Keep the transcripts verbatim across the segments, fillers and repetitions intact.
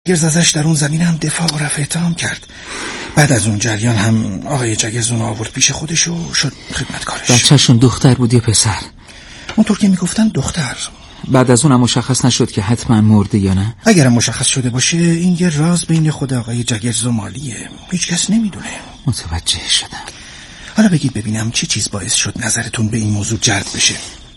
جگرز ازش در اون زمین هم دفاع و رفع اتهام کرد. بعد از اون جریان هم آقای جگرز اون آورد پیش خودش و شد خدمتکارش. بچه‌شون دختر بود یا پسر؟ اونطور که میگفتن دختر. بعد از اونم مشخص نشد که حتما مرده یا نه؟ اگرم مشخص شده باشه این یه راز بین خود آقای جگرز و مالیه، هیچ کس نمیدونه. متوجه شدم. حالا بگید ببینم چه چیز باعث شد نظرتون به این موضوع جلب بشه؟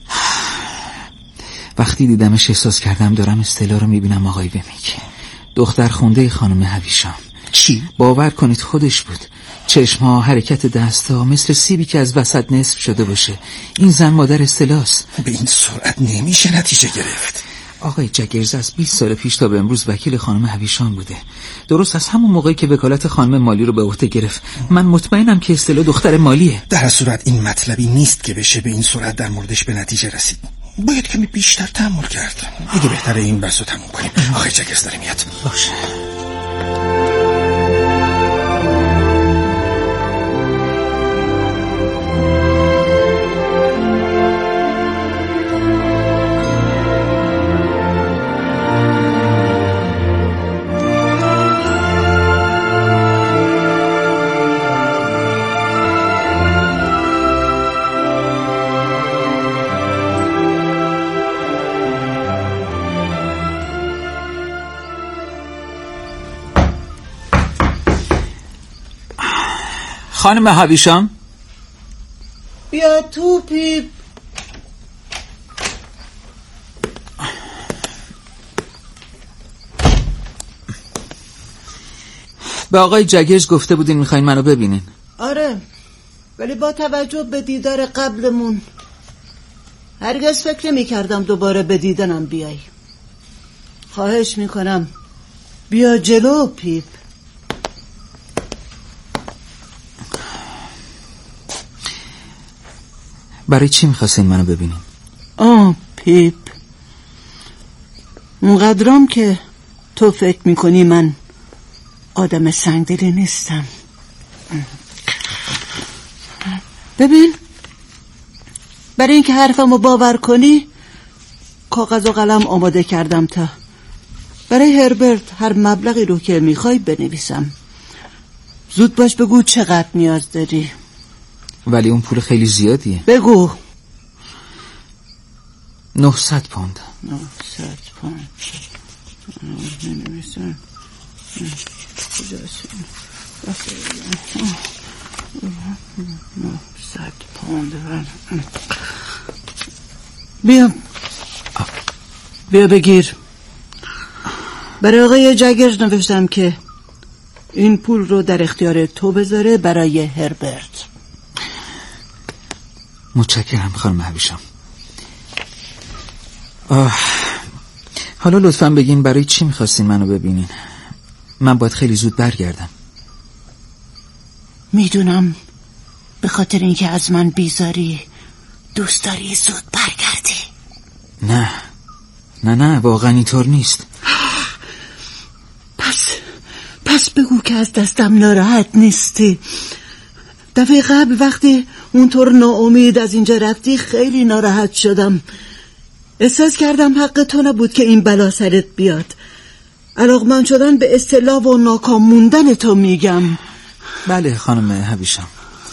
وقتی دیدمش احساس کردم دارم اصطلاح رو میبینم آقای ومیک. دختر خونده خانم هویشام. چی؟ باور کنید خودش بود. چشمها، حرکت دستها مثل سیبی که از وسط نصف شده باشه. این زن مادر اصطلاحست. به این سرعت نمیشه نتیجه گرفت. آقای جگرز از بیست سال پیش تا به امروز وکیل خانم هویشام بوده. درست از همون موقعی که وکالت خانم مالی رو به عهده گرفت. من مطمئنم که اصطلاح دختر مالیه. در صورت این مطلبی نیست که بشه به این سرعت در موردش به نتیجه رسید. باید کمی بیشتر تحمل کرد. دیگه بهتره این بحث رو تموم کنیم. آقای جگرز داره میاد. باشه. خانم هویشام بیا تو پیپ. به آقای جگرز گفته بودین میخواین منو ببینین؟ آره، ولی با توجه به دیدار قبلمون هرگز فکر نمی‌کردم دوباره به دیدنم بیای. خواهش میکنم بیا جلو پیپ. برای چی میخواستین منو ببینین؟ آه پیپ، اونقدرام که تو فکر میکنی من آدم سنگدلی نیستم. ببین، برای اینکه حرفمو باور کنی کاغذ و قلم آماده کردم تا برای هربرت هر مبلغی رو که میخوای بنویسم. زود باش بگو چقدر نیاز داری. ولی اون پول خیلی زیادیه. بگو. نهصد پوند. نهصد پوند. نمی‌نویسم. نهصد پوند. بیا. بیا بگیر. برای آقای جگرز نوشتم که این پول رو در اختیار تو بذاره برای هربرت. متشکرم خانم هویشام. حالا لطفاً بگین برای چی میخواستین منو ببینین؟ من باید خیلی زود برگردم. میدونم به خاطر اینکه از من بیزاری دوست داری زود برگردی. نه نه نه واقعا اینطور نیست. پس پس بگو که از دستم ناراحت نیستی. دفعه قبل وقتی اونطور ناامید از اینجا رفتی خیلی ناراحت شدم. احساس کردم حق تو نبود که این بلا سرت بیاد. علاقمند شدن به اصطلاح و ناکام موندن تو میگم. بله خانم هویشام،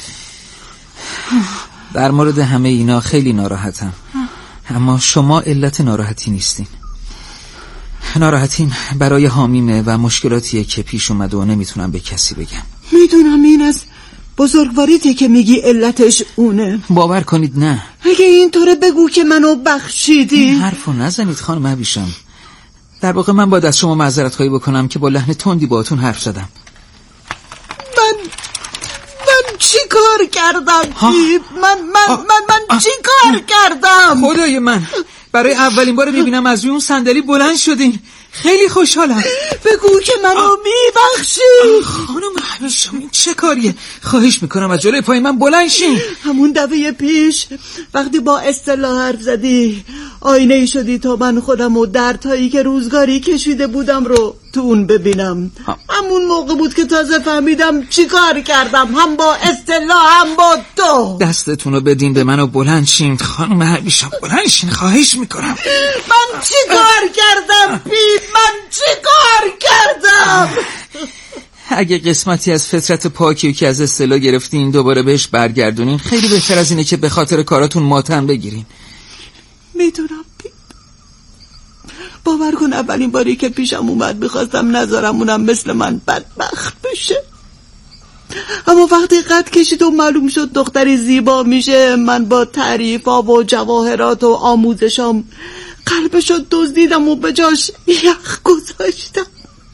در مورد همه اینا خیلی ناراحتم، اما شما علت ناراحتی نیستین. ناراحتیم برای حامیمه و مشکلاتیه که پیش اومده و نمیتونم به کسی بگم. میدونم این از بزرگواریته که میگی علتش اونه. باور کنید نه. اگه اینطوره بگو که منو بخشیدی. این حرفو نزنید خانم هویشام. در واقع من باید از شما معذرت خواهی بکنم که با لحن تندی باهاتون حرف زدم. من من چی کار کردم پیپ؟ من من من من چی کار کردم؟ خدای من، برای اولین بار میبینم از روی اون صندلی بلند شدین. خیلی خوشحالم. بگو که منو میبخشی. خانم هویشام این چه کاریه؟ خواهش میکنم از جلوی پای من بلند شین. همون دفعه پیش وقتی با اصطلاح حرف زدی آینه ای شدی تا من خودم و دردهایی که روزگاری کشیده بودم رو تو اون ببینم. همون موقع بود که تازه فهمیدم چی کار کردم، هم با استلا هم با تو. دستتون رو بدین به من و بلند شین خانم هویشام، بلند شین خواهش میکنم. من چی کار کردم پیپ؟ من چی کار کردم؟ اگه قسمتی از فطرت پاکی که از استلا گرفتین دوباره بهش برگردونین خیلی بهتر از اینه که به خاطر کاراتون ماتم بگیرین. میدونم پیپ، باور کن اولین باری که پیشم اومد میخواستم نذارم اونم مثل من بدبخت بشه، اما وقتی قد کشید و معلوم شد دختری زیبا میشه، من با تعریفا و جواهرات و آموزشام قلبشو دزدیدم و به جاش یخ گذاشتم.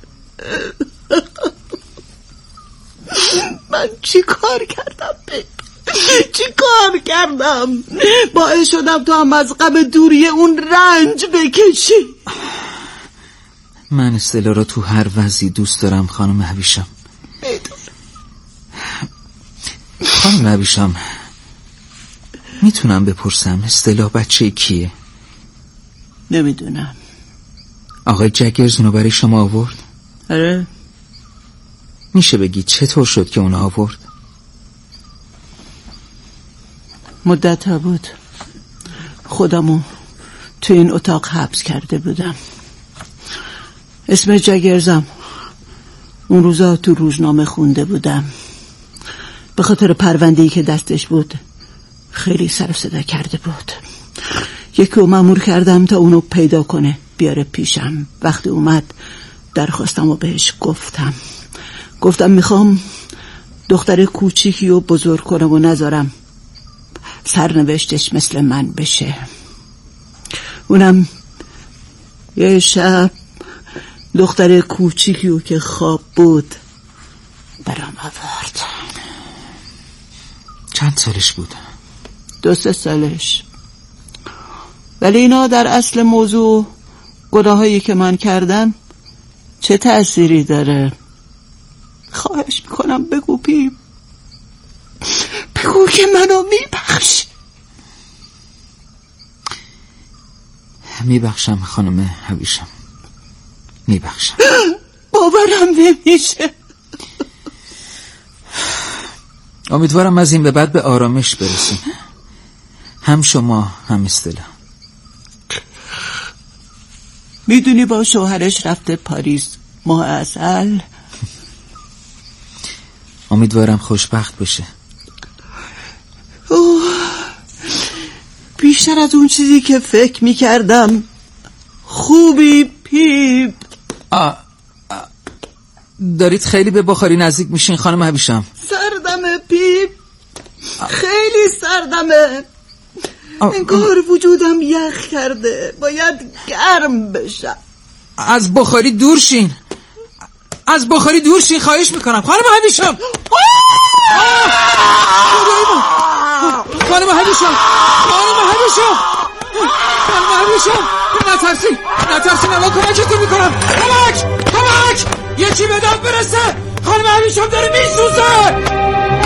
من چی کار کردم پیپ؟ چی کار کردم؟ باعث شدم تو هم از غم دوری اون رنج بکشی. من استلا رو تو هر وضعی دوست دارم خانم هویشام. خانم هویشام میتونم بپرسم استلا بچه کیه؟ نمیدونم. آقای جگرز اونو برای شما آورد؟ آره. میشه بگی چطور شد که اونو آورد؟ مدت ها بود خودمو تو این اتاق حبس کرده بودم. اسم جگرزم اون روزا تو روزنامه خونده بودم. به خاطر پرونده‌ای که دستش بود خیلی سر و صدا کرده بود. یکی رو مأمور کردم تا اونو پیدا کنه بیاره پیشم. وقتی اومد درخواستم و بهش گفتم گفتم میخوام دختر کوچیکی رو بزرگ کنم و نذارم سرنوشتش مثل من بشه. اونم یه شب دختر کوچیکی رو که خواب بود برام آورد. چند سالش بود؟ دو سه سالش. ولی اینا در اصل موضوع گناهایی که من کردم چه تأثیری داره؟ خواهش میکنم بگو پیپ، بگو که منو میبخش. میبخشم خانم هویشام، میبخشم. باورم نمیشه. امیدوارم از این به بعد به آرامش برسیم، هم شما هم استلا. میدونی با شوهرش رفته پاریس ماه عسل. امیدوارم خوشبخت بشه. اوه، بیشتر از اون چیزی که فکر میکردم. خوبی پیپ؟ آه. آه. دارید خیلی به بخاری نزدیک میشین خانم هویشام. سردمه پیپ، خیلی سردمه. آه. انگار وجودم یخ کرده، باید گرم بشم. از بخاری دور شین، از بخاری دور شین خواهش میکنم خانم هویشام. خانم هویشام، خانم هویشام، خانم هویشام، نترسین نترسین، الان کمکتون میکنم. کمک کمک، یکی به داد برسه، خانم هویشام داره میسوزه.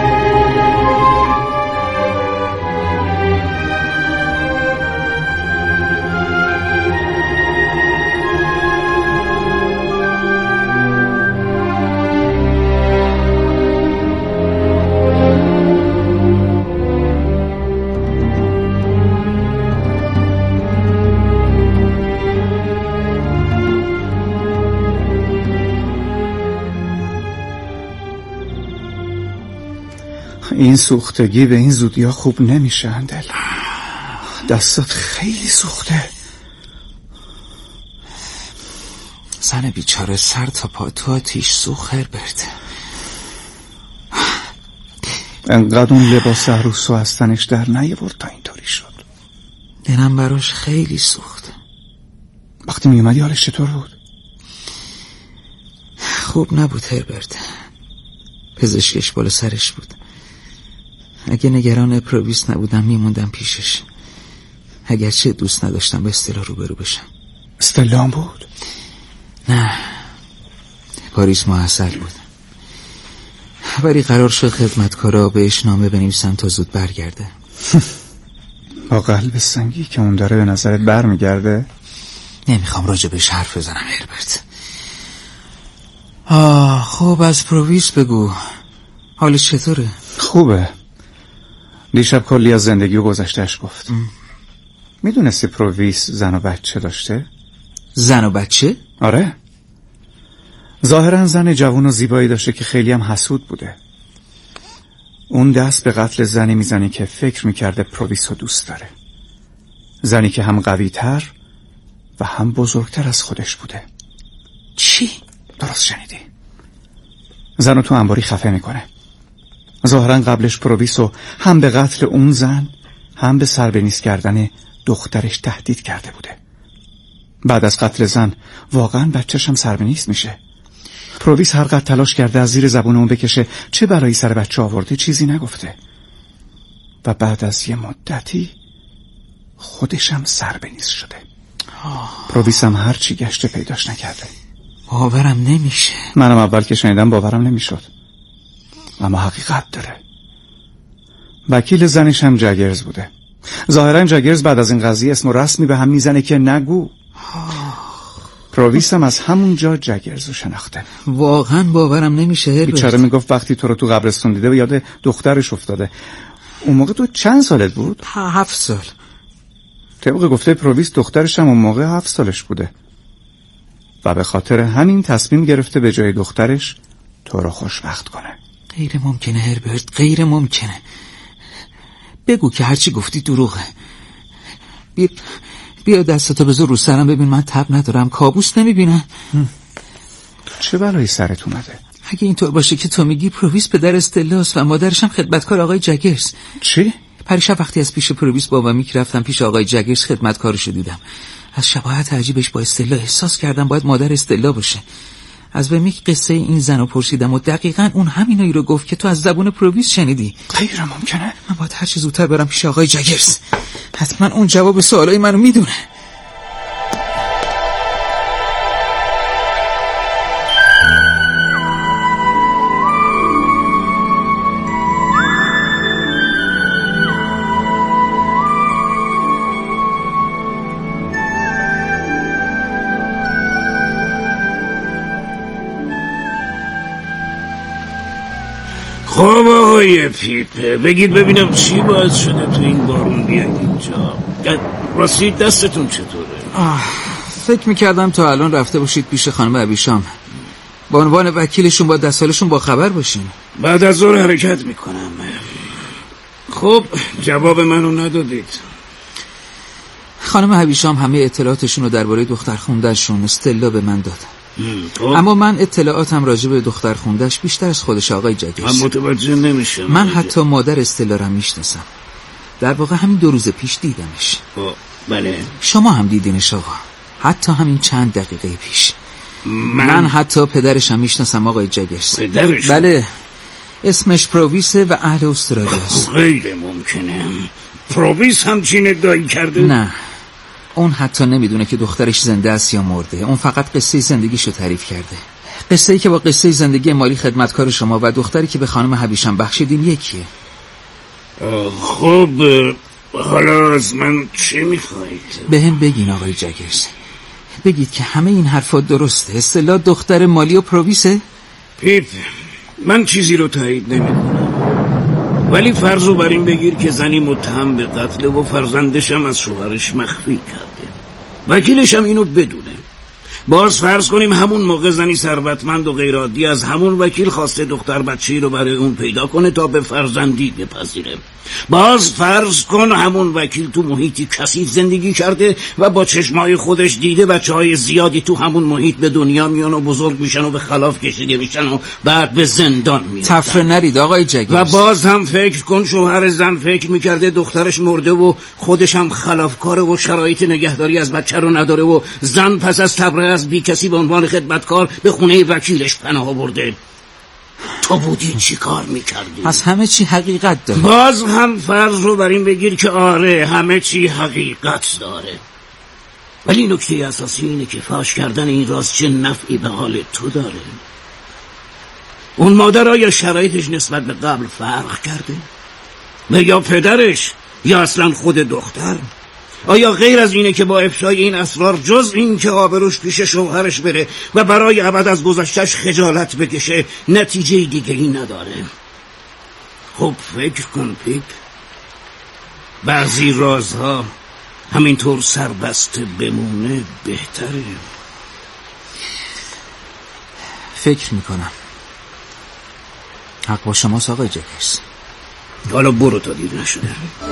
این سوختگی به این زودی ها خوب نمیشه اندل. دستات خیلی سوخته. زن بیچاره سر تا پا تو آتیش سوخت. هربرت انقدر اون لباس عروسو از تنش در نیاورد تا اینطوری شد. دلم براش خیلی سوخت. وقتی می اومدی حالش چطور بود؟ خوب نبود هربرت. پزشکش بالا سرش بود. اگه نگران اپروویس نبودم میموندم پیشش، اگرچه دوست نداشتم به استلا روبرو بشم. استلا بود؟ نه، پاریس ماه عسل بود. ولی قرار شد خدمتکارا بهش نامه بنویسن تا زود برگرده. با قلب سنگی که اون داره به نظرت بر میگرده؟ نمیخوام راجع بهش حرف بزنم هربرت. آه خب از پرویس بگو، حالش چطوره؟ خوبه. دیشب کلی از زندگی و گذشتهش گفت. میدونستی پرویس زن و بچه داشته؟ زن و بچه؟ آره، ظاهرا زن جوان و زیبایی داشته که خیلی هم حسود بوده. اون دست به قتل زنی میزنی که فکر میکرده پرویس رو دوست داره، زنی که هم قوی تر و هم بزرگتر از خودش بوده. چی؟ درست شنیدی. زن رو تو انباری خفه میکنه. ظاهرا قبلش پرویس رو هم به قتل اون زن هم به سربنیز کردن دخترش تهدید کرده بوده. بعد از قتل زن واقعا بچه‌ش هم سربنیز میشه. پرویس هر قدر تلاش کرده از زیر زبون اون بکشه چه برای سر بچه آورده، چیزی نگفته. و بعد از یه مدتی خودش هم سربنیز شده. پرویس هم هر چی گشته پیداش نکرده. باورم نمیشه. منم اول که شنیدم باورم نمیشد، اما حقیقت داره. وکیل زنش هم جگرز بوده. ظاهرا جگرز بعد از این قضیه اسم و رسمی به هم میزنه که نگو. پرویس هم از همون جا جگرزو شناخته. واقعا باورم نمیشه هربرت. بیچاره میگفت وقتی تو رو تو قبرستون دیده و یاد دخترش افتاده. اون موقع تو چند سالت بود؟ هفت سال. طبق گفته پرویس دخترش هم اون موقع هفت سالش بوده و به خاطر همین تصمیم گرفته به جای دخترش تو رو خوشبخت کنه. غیر ممکنه هربرت، غیر ممکنه. بگو که هرچی گفتی دروغه. بیا بیا دستاتو بذار رو سرم ببین من تب ندارم، کابوس نمیبینم. چه بلایی سرت اومده؟ اگه اینطور باشه که تو میگی پرویس پدر استلاست و مادرش هم خدمتکار آقای جگرز. چی؟ پریشب وقتی از پیش پرویس بابا میک رفتم پیش آقای جگرز خدمتکارشو دیدم. از شباهت عجیبش با استلا احساس کردم باید مادر استلا باشه. از به میک قصه این زنو پرسیدم و دقیقاً اون همینایی رو گفت که تو از زبون پرویس شنیدی. غیر ممکنه. من باید هر چه زودتر برم پیش آقای جگرز. حتما اون جواب سوالای منو میدونه. خب آقای پیپه بگید ببینم چی باعث شده تو این بارون بیاید اینجا؟ راستی دستتون چطوره؟ آه، فکر میکردم تا الان رفته باشید پیش خانم ابیشام، با عنوان وکیلشون با دستالشون با خبر باشین. بعد از ظهر حرکت میکنم. خب جواب منو ندادید. خانم ابیشام همه اطلاعاتشون رو درباره دختر خونده‌شون استلا به من داد. اما من اطلاعاتم راجع به دختر خونده‌اش بیشتر از خودش آقای جگرز. من متوجه نمیشم. من حتی مادر استلا رو میشناسم. در واقع همین دو روز پیش دیدمش. بله. شما هم دیدینش آقا. حتی همین چند دقیقه پیش. من, من حتی پدرش هم میشناسم آقای جگرز. پدرش؟ بله. اسمش پرویسه و اهل استرالیاست. غیر ممکنه. پرویس همچین ادعایی کرده؟ نه. اون حتی نمیدونه که دخترش زنده است یا مرده. اون فقط قصه زندگیشو تعریف کرده. قصه‌ای که با قصه زندگی مالی خدمتکار شما و دختری که به خانم حبیشم بخشیدین یکیه. خب حالا از من چی میخواید؟ به هم بگین آقای جگرز. بگید که همه این حرفات درسته. اصطلاح دختر مالی و پرویسه؟ پیپ، من چیزی رو تایید نمیکنم، ولی فرضو بر این بگیر که زنی متهم به قتل و فرزندشم از شوهرش مخفی کرده، وکیلشم اینو بدونه. باز فرض کنیم همون موقع زنی ثروتمند و غیر عادی از همون وکیل خواسته دختر بچه‌ای رو برای اون پیدا کنه تا به فرزندی بپذیره. باز فرض کن همون وکیل تو محیطی کثیف زندگی کرده و با چشمای خودش دیده بچه‌های زیادی تو همون محیط به دنیا میان و بزرگ میشن و به خلاف کشیده میشن و بعد به زندان میرن. تفره نرید آقای جگرز. و باز هم فکر کن شوهر زن فکر میکرده دخترش مرده و خودش هم خلافکاره و شرایط نگهداری از بچه رو نداره و زن پس از تبرئه از بی کسی به عنوان خدمتکار به خونه وکیلش پناه برده. تو بودی چی کار میکردی؟ پس همه چی حقیقت داره. باز هم فرض رو بر این بگیر که آره همه چی حقیقت داره، ولی نکته اساسی اینه که فاش کردن این راز چه نفعی به حال تو داره. اون مادر آیا شرایطش نسبت به قبل فرق کرده؟ و یا پدرش یا اصلا خود دختر؟ آیا غیر از اینه که با افشای این اسرار جز این که آبروش پیش شوهرش بره و برای ابد از گذشتش خجالت بکشه نتیجه دیگه ای نداره؟ خب فکر کن پیپ، بعضی رازها همینطور سربسته بمونه بهتره. فکر میکنم. حق با شماست آقای جکرز. حالا برو تا دیر نشده.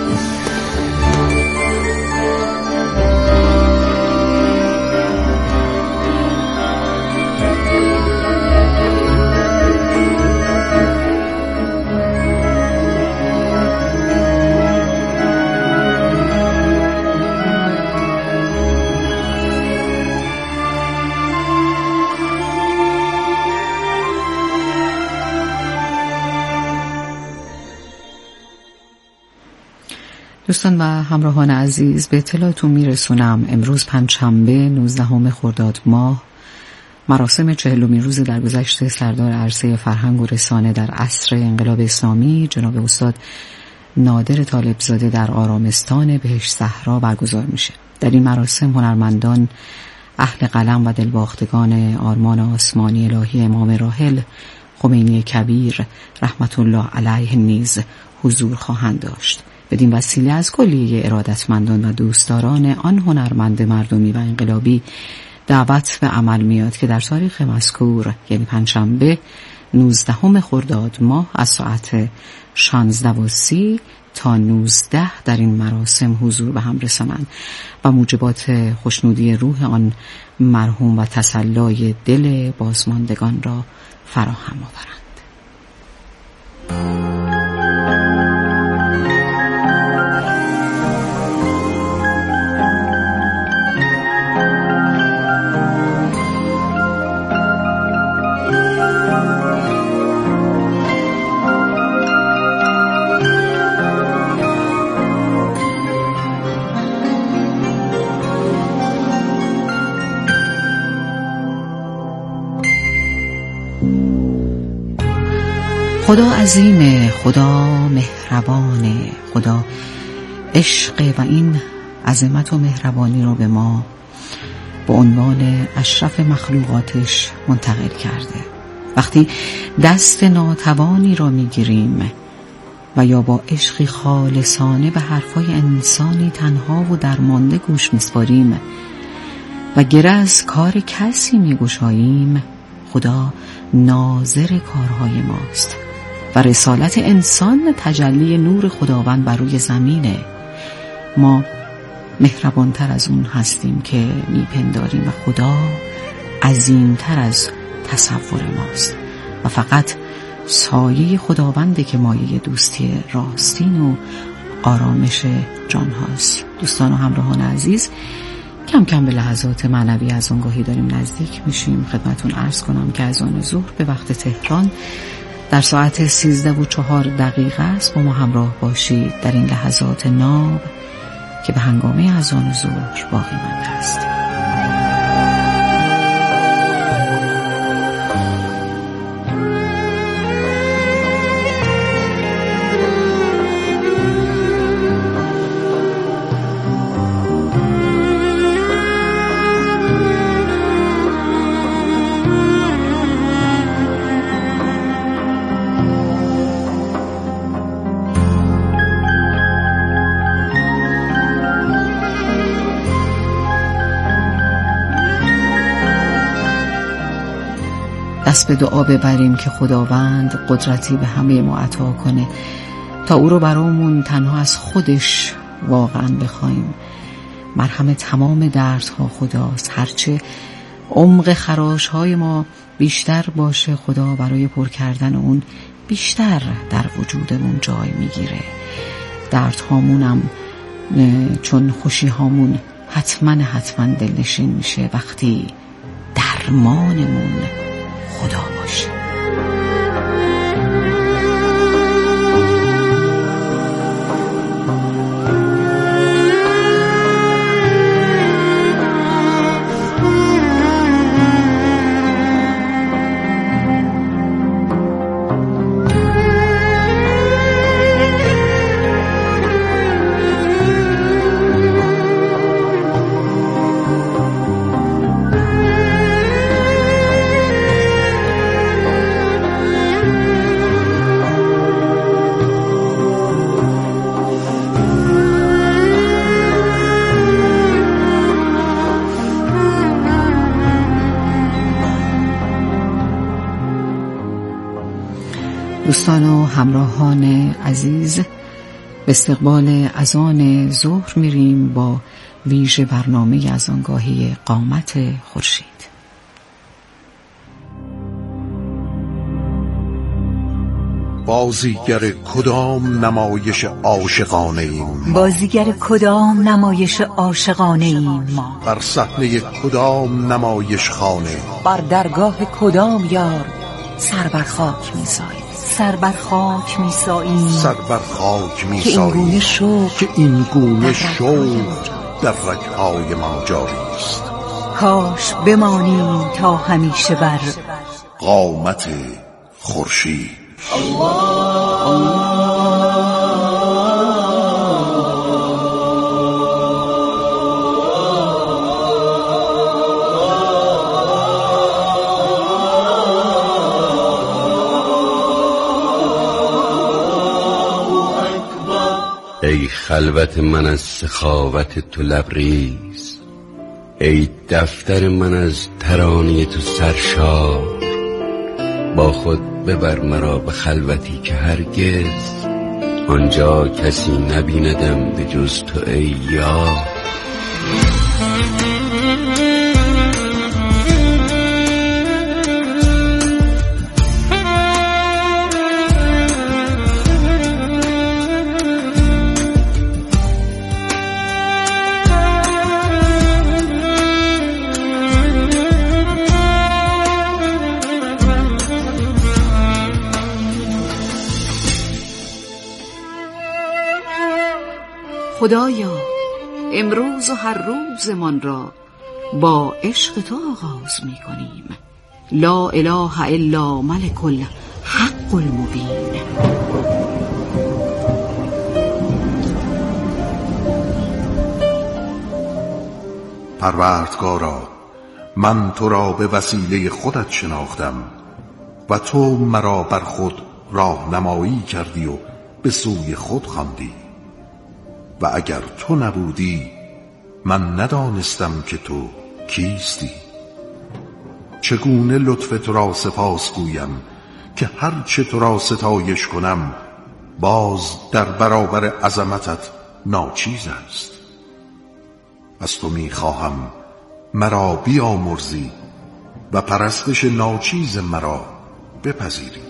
دوستان و همراهان عزیز، به اطلاعتون میرسونم امروز پنجشنبه نوزدهم خرداد ماه مراسم چهلمین روز درگذشت سردار عرصه فرهنگ و رسانه در عصر انقلاب اسلامی جناب استاد نادر طالبزاده در آرامستان بهشت صحرا برگزار میشه. در این مراسم هنرمندان اهل قلم و دلباختگان آرمان آسمانی الهی امام راحل خمینی کبیر رحمت الله علیه نیز حضور خواهند داشت. بدین وسیله از کلیه ارادتمندان و دوستداران آن هنرمند مردمی و انقلابی دعوت به عمل میاد که در تاریخ مذکور یعنی پنجشنبه نوزدهم خرداد ماه از ساعت شانزده و سی تا نوزده در این مراسم حضور به هم رسانند و موجبات خوشنودی روح آن مرحوم و تسلای دل بازماندگان را فراهم آورند. خدا عظیم، خدا مهربان، خدا عشق و این عظمت و مهربانی رو به ما به عنوان اشرف مخلوقاتش منتقل کرده. وقتی دست ناتوانی را میگیریم و یا با عشقی خالصانه به حرفای انسانی تنها و درمانده گوش میسپاریم و گره از کار کسی میگشاییم، خدا ناظر کارهای ماست و رسالت انسان تجلی نور خداوند بر روی زمینه. ما مهربانتر از اون هستیم که میپنداریم و خدا عظیمتر از تصور ماست و فقط سایه خداونده که مایه دوستی راستین و آرامش جان هاست. دوستان و همراهان عزیز، کم کم به لحظات معنوی از آنگاهی داریم نزدیک میشیم. خدمتون عرض کنم که از آن ظهر به وقت تهران در ساعت سیزده و چهار دقیقه است. با ما همراه باشید در این لحظات ناب که به هنگامه از آن ظهر باقی مانده است. دست به دعا ببریم که خداوند قدرتی به همه ما عطا کنه تا او رو برامون تنها از خودش واقعا بخوایم. مرهم تمام دردها خداست. هرچه عمق خراشهای ما بیشتر باشه، خدا برای پر کردن اون بیشتر در وجودمون جای میگیره. دردهامونم چون خوشیهامون حتما حتما دلنشین میشه وقتی درمانمون خدا باشه. دوستان و همراهان عزیز، به استقبال اذان ظهر میریم با ویژه برنامه از آنگاهی قامت خورشید. بازیگر کدام نمایش عاشقانه ایم؟ بازیگر کدام نمایش عاشقانه ایم ما؟ بر صحنه کدام نمایش خانه؟ بر درگاه کدام یار سر بر خاک می‌ساییم؟ سر بر خاک می‌ساییم سر بر خاک می‌ساییم که این گونه شوق که این گونه شوق در رگ‌های ما جاری است. کاش بمانیم تا همیشه بر قامت خورشید. ای خلوت من از سخاوت تو لبریز، ای دفتر من از ترانه تو سرشار. با خود ببر مرا به خلوتی که هرگز آنجا کسی نبیندم به جز تو ای یار. خدایا امروز و هر روزمان را با عشق تو آغاز می کنیم. لا اله الا ملک الحق المبین. پروردگارا، من تو را به وسیله خودت شناختم و تو مرا بر خود راهنمایی کردی و به سوی خود خواندی. و اگر تو نبودی من ندانستم که تو کیستی. چگونه لطف تو را سپاس گویم که هر چه تو را ستایش کنم باز در برابر عظمتت ناچیز است. از تو می خواهم مرا بیامرزی و پرستش ناچیز مرا بپذیری.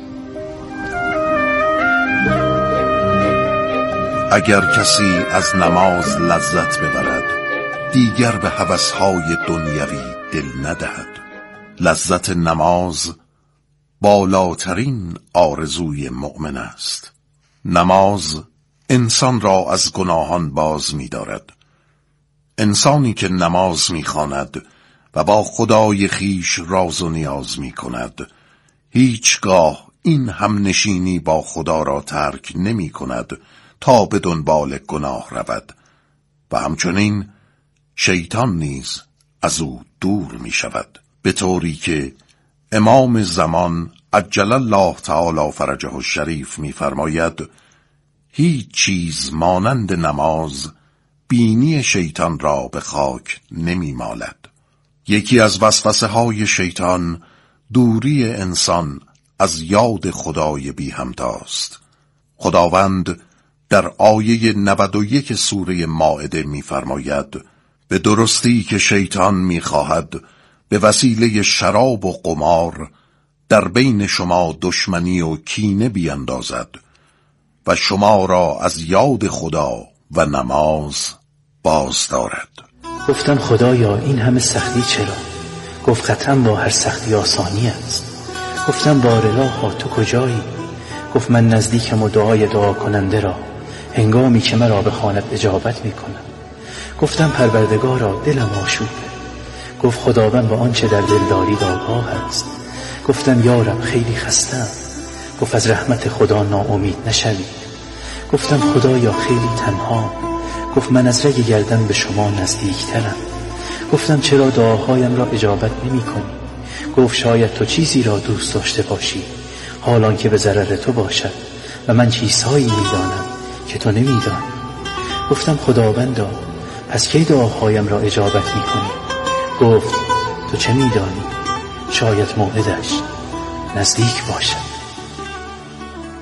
اگر کسی از نماز لذت ببرد دیگر به هوسهای دنیوی دل ندهد. لذت نماز بالاترین آرزوی مؤمن است. نماز انسان را از گناهان باز می دارد. انسانی که نماز می خواند و با خدای خیش راز و نیاز می کند هیچگاه این همنشینی با خدا را ترک نمی کند تا به دنبال گناه رود و همچنین شیطان نیز از او دور می شود، به طوری که امام زمان عجل الله تعالی فرجه الشریف می فرماید هیچ چیز مانند نماز بینی شیطان را به خاک نمی مالد. یکی از وسوسه های شیطان دوری انسان از یاد خدای بی همتاست. خداوند در آیه نود و یک سوره مائده می فرماید به درستی که شیطان می خواهد به وسیله شراب و قمار در بین شما دشمنی و کینه بیندازد و شما را از یاد خدا و نماز باز دارد. گفتم خدایا این همه سختی چرا؟ گفت قطعا با هر سختی آسانی است. گفتم بارالها تو کجایی؟ گفت من نزدیکم و دعای دعا کننده را هنگامی که مرا به خانت اجابت می کنم. گفتم پروردگارا دلم آشوبه. گفت خداوند با آنچه در دل دارید آگاه است. گفتم یا رب خیلی خستم. گفت از رحمت خدا ناامید نشوید. گفتم خدایا خیلی تنها. گفت من از رگ گردن به شما نزدیکترم. گفتم چرا دعاهایم را اجابت نمی کنی؟ گفت شاید تو چیزی را دوست داشته باشی حالان که به ضرر تو باشد و من چیزهایی می دانم که تو نمی دانی. گفتم خداوندا پس کی دعاهایم را اجابت می کنی؟ گفت تو چه می دانی؟ شاید موعدش نزدیک باشد.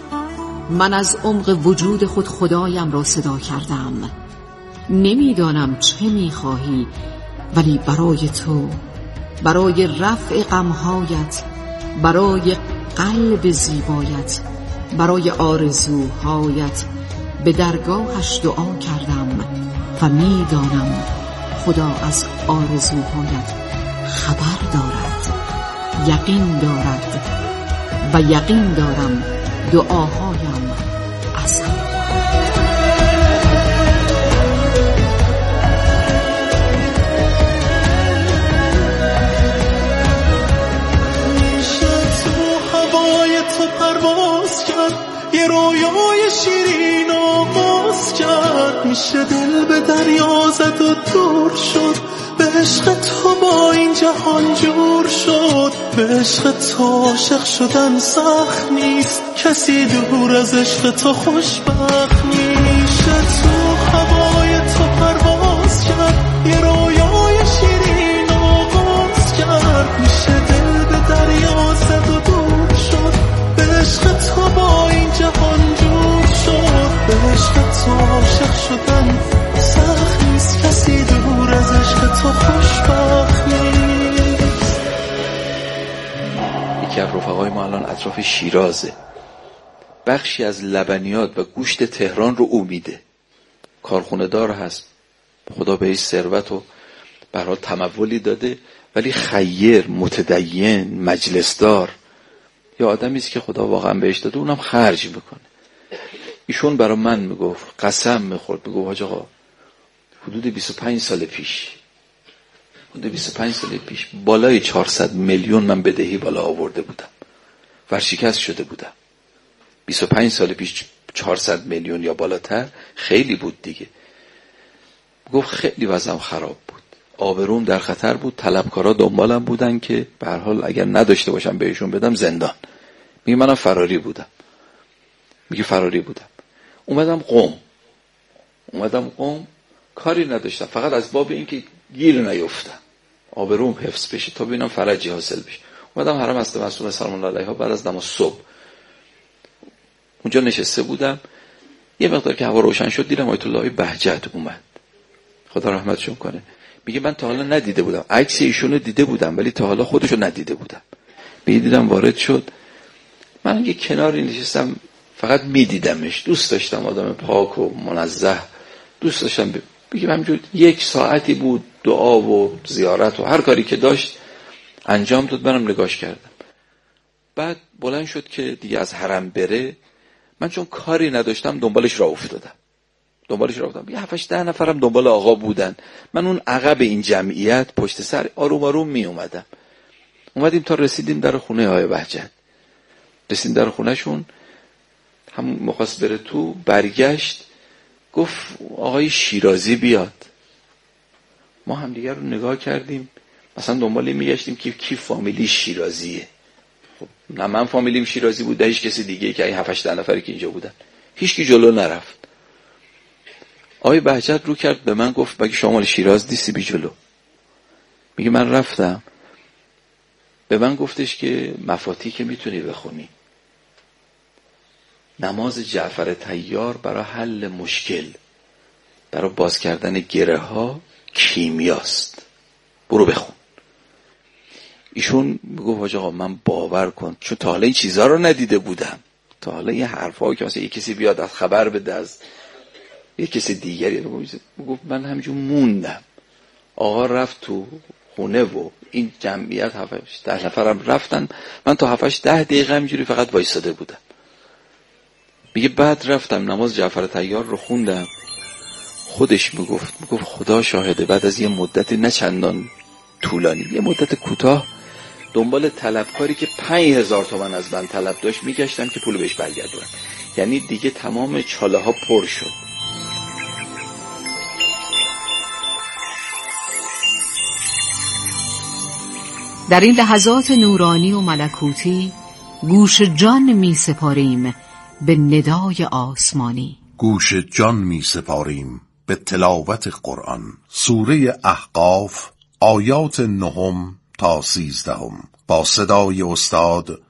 من از عمق وجود خود خدایم را صدا کردم. نمیدانم چه میخواهی، ولی برای تو، برای رفع غمهایت، برای قلب زیبایت، برای آرزوهایت به درگاهش دعا کردم و میدانم خدا از آرزوهایت خبر دارد، یقین دارد و یقین دارم دعاهایم اثر. یه رویای شیرین آغاز کرد، میشه دل به دریا زد و دور شد، به عشق تو با این جهان جور شد، به عشق تو عاشق شدن سخت نیست، کسی دور از عشق تو خوشبخت میشه. تو هوای تو پرواز کرد، یه رویای شیرین آغاز کرد، میشه دل به دریا زد و دور شد، به عشق تو با این جهان جور شد، به عشق تو عاشق شدن سخت نیست، کسی دور از عشق تو خوشبخت نیست. یکی از رفقای ما الان اطراف شیرازه، بخشی از لبنیات و گوشت تهران رو او میده، کارخونه دار هست، خدا بهش ثروت و برای تمولی داده، ولی خیر، متدین، مجلسدار، یا آدمی است که خدا واقعا بهش داده، اونم خرج میکنه. ایشون برای من میگفت، قسم میخورد، میگفت حاج آقا حدود بیست و پنج سال پیش حدود بیست و پنج سال پیش بالای چهارصد میلیون من بدهی بالا آورده بودم، ورشکست شده بودم. بیست و پنج سال پیش چهارصد میلیون یا بالاتر خیلی بود دیگه. گفت خیلی وضعم خراب بود، آبروم در خطر بود، طلبکارا دنبالم بودن که به هر حال اگر نداشته باشم بهشون بدم زندان. میگه منم فراری بودم، میگه فراری بودم اومدم قم اومدم قم کاری نداشتم، فقط از باب این که گیر نیفتم، آبروم حفظ بشه تا ببینم فرجی حاصل بشه. اومدم حرم حضرت معصومه سلام الله علیها بعد از نماز صبح اونجا نشسته بودم. یه مقدار که هوا روشن شد دیدم آیت الله بهجت اومد، خدا رحمتشون کنه. میگه من تا حالا ندیده بودم، عکس ایشونو دیده بودم ولی تا حالا خودشو ندیده بودم. میگه دیدم وارد شد، من یه کناری نشستم فقط میدیدمش، دوست داشتم آدم پاک و منزه، دوست داشتم. میگه همینجور یک ساعتی بود دعا و زیارت و هر کاری که داشت انجام داد، منم نگاش کردم. بعد بلند شد که دیگه از حرم بره، من چون کاری نداشتم دنبالش راه افتادم دنبالش راه افتادم. یه هفتش ده نفرم دنبال آقا بودن، من اون عقب این جمعیت پشت سر آروم آروم می اومدم. اومدیم تا رسیدیم در خونه آقای بهجت، رسیدیم در خونه شون، هم مخواست بره تو، برگشت گفت آقای شیرازی بیاد. ما هم دیگر رو نگاه کردیم، مثلا دنبالی میگشتیم که کی فامیلی شیرازیه. خب نه من فامیلیم شیرازی بود، هیچ کسی دیگه که این هفتش ده نفری که اینجا بودن، هیچ کی جلو نرفت. آقای بهجت رو کرد به من گفت مگه شما شیراز نیستی بی جلو؟ میگه من رفتم، به من گفتش که مفاتیح که میتونی بخونی، نماز جعفر طیار برای حل مشکل، برای باز کردن گره ها کیمیاست، برو بخون. ایشون میگه حاج آقا من باور کن، چون تا حالا این چیزها رو ندیده بودم، تا حالا این حرفا که مثلا یک کسی بیاد از خبر بده از یک کسی دیگری رو میگه، من همینجور موندم. آقا رفت تو خونه و این جمعیت هفتش ده نفرم رفتن، من تا هفتش ده دقیقه همینجوری فقط وایساده بودم. میگه بعد رفتم نماز جعفر طیار رو خوندم، خودش میگفت میگفت خدا شاهده بعد از یه مدت نه چندان طولانی، یه مدت کوتاه، دنبال طلبکاری که پنج هزار تومن از من طلب داشت میگشتم که پول بهش برگردونم. یعنی دیگه تمام چاله ها پر شد. در این لحظات نورانی و ملکوتی گوش جان می سپاریم به ندای آسمانی، گوش جان می سپاریم به تلاوت قرآن. سوره احقاف آیات نهم تا سیزدهم با صدای استاد